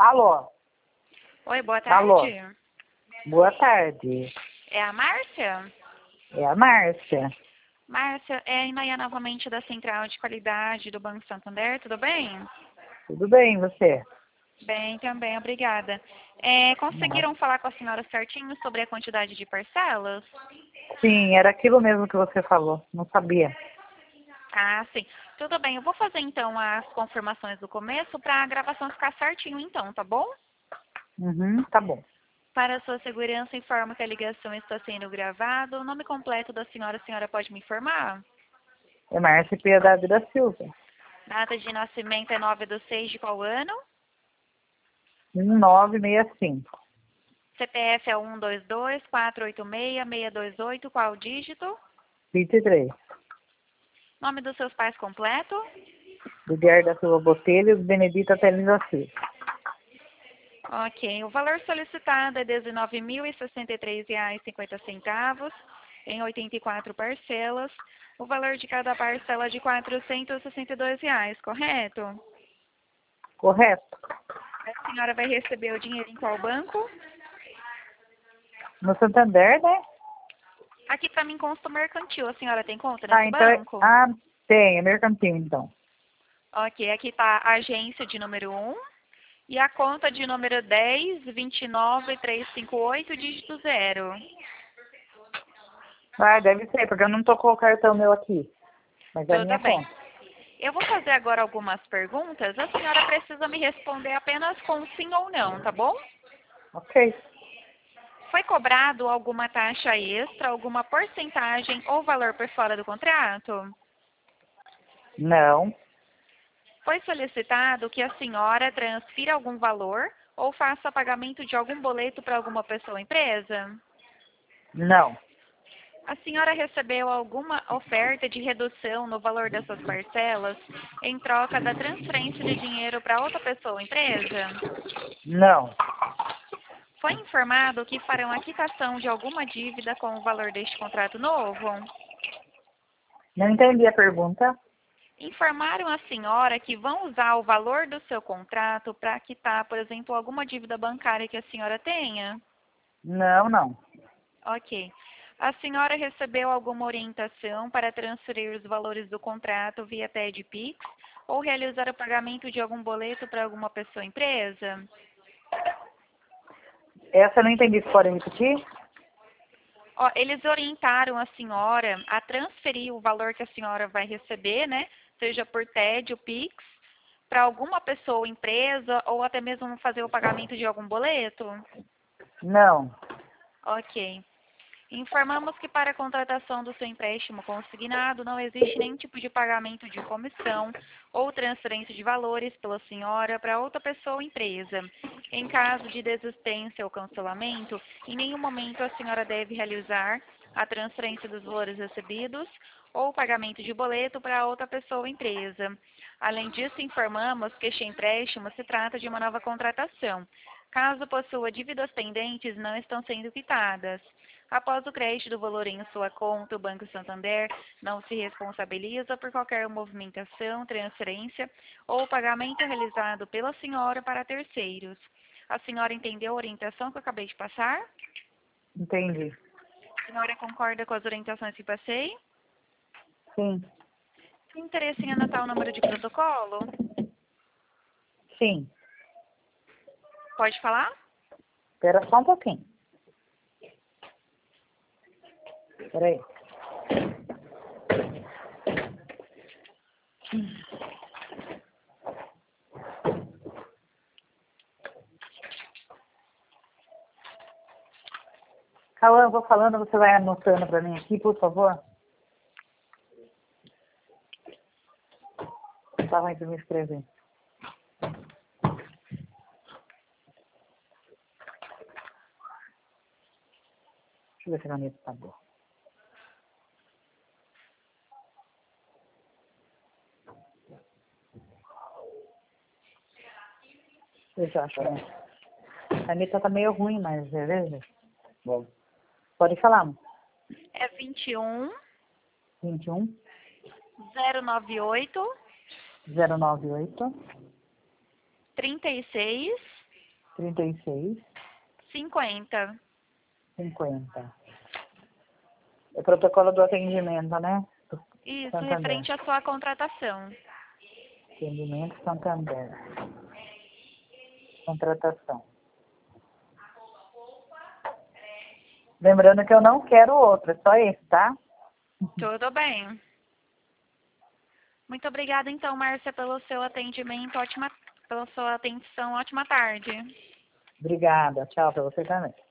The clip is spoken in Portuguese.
Alô? Oi, boa Alô? tarde. Boa tarde. É a Márcia? É a Márcia. Márcia, é a Inaia novamente da Central de Qualidade do Banco Santander, tudo bem? Tudo bem, você? Bem, também, obrigada. Conseguiram falar com a senhora certinho sobre a quantidade de parcelas? Sim, era aquilo mesmo que você falou. Não sabia. Ah, sim. Tudo bem, eu vou fazer então as confirmações do começo para a gravação ficar certinho então, tá bom? Uhum, tá bom. Para a sua segurança, informo que a ligação está sendo gravada. O nome completo da senhora, a senhora pode me informar? É Márcia Piedade da Silva. Data de nascimento é 9/6 de qual ano? 1965. CPF é 122-486-628, qual dígito? 23. Nome dos seus pais completo? Do Guiar da Silva Botelho e Benedita Teles da Silva. Ok. O valor solicitado é R$ 19.063,50 em 84 parcelas. O valor de cada parcela é de R$ 462, correto? Correto? A senhora vai receber o dinheiro em qual banco? No Santander, né? Aqui para mim consta o mercantil. A senhora tem conta Ah, nesse então... banco? tem. É mercantil, então. Ok. Aqui está a agência de número 1. E a conta de número 10-29-358, dígito 0. Ah, deve ser, porque eu não tô com o cartão meu aqui. Mas é a Tudo minha bem. conta. Eu vou fazer agora algumas perguntas. A senhora precisa me responder apenas com sim ou não, tá bom? Ok. Foi cobrado alguma taxa extra, alguma porcentagem ou valor por fora do contrato? Não. Foi solicitado que a senhora transfira algum valor ou faça pagamento de algum boleto para alguma pessoa ou empresa? Não. A senhora recebeu alguma oferta de redução no valor dessas parcelas em troca da transferência de dinheiro para outra pessoa ou empresa? Não. Foi informado que farão a quitação de alguma dívida com o valor deste contrato novo? Não entendi a pergunta. Informaram a senhora que vão usar o valor do seu contrato para quitar, por exemplo, alguma dívida bancária que a senhora tenha? Não, não. Ok. A senhora recebeu alguma orientação para transferir os valores do contrato via TED Pix ou realizar o pagamento de algum boleto para alguma pessoa ou empresa? Essa eu não entendi. Você pode repetir? Ó, eles orientaram a senhora a transferir o valor que a senhora vai receber, né? Seja por TED ou Pix, para alguma pessoa ou empresa ou até mesmo fazer o pagamento de algum boleto? Não. Ok. Informamos que para a contratação do seu empréstimo consignado não existe nenhum tipo de pagamento de comissão ou transferência de valores pela senhora para outra pessoa ou empresa. Em caso de desistência ou cancelamento, em nenhum momento a senhora deve realizar a transferência dos valores recebidos ou o pagamento de boleto para outra pessoa ou empresa. Além disso, informamos que este empréstimo se trata de uma nova contratação. Caso possua dívidas pendentes, não estão sendo quitadas. Após o crédito do valor em sua conta, o Banco Santander não se responsabiliza por qualquer movimentação, transferência ou pagamento realizado pela senhora para terceiros. A senhora entendeu a orientação que eu acabei de passar? Entendi. A senhora concorda com as orientações que passei? Sim. Tem interesse em anotar o número de protocolo? Sim. Pode falar? Espera só um pouquinho. Espera aí. Cauã, eu vou falando, você vai anotando para mim aqui, por favor? Tá ruim para me escrever. Deixa eu ver se a caneta tá boa. Eu já acho, né? A caneta tá meio ruim, mas beleza? Bom. Pode falar, amor. É 21 21 098 098 36 36 50. 50. É protocolo do atendimento, né? Do Isso, Santander. referente à sua contratação. Atendimento Santander. Contratação. Lembrando que eu não quero outro, é só esse, tá? Tudo bem. Muito obrigada, então, Márcia, pelo seu atendimento. Pela sua atenção. Ótima tarde. Obrigada. Tchau pra você também.